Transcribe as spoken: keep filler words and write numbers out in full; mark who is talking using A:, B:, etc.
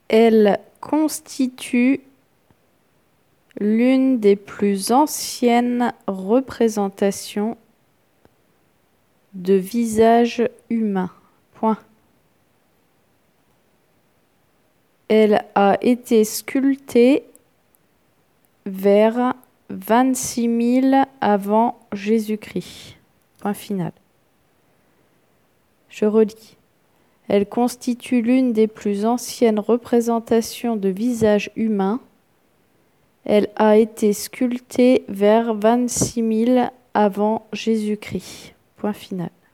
A: Elle constitue l'une des plus anciennes représentations de visage humain. Point. Elle a été sculptée vers vingt-six mille avant Jésus-Christ. Point final. Je relis. Elle constitue l'une des plus anciennes représentations de visage humain. Elle a été sculptée vers vingt-six mille avant Jésus-Christ. Point final.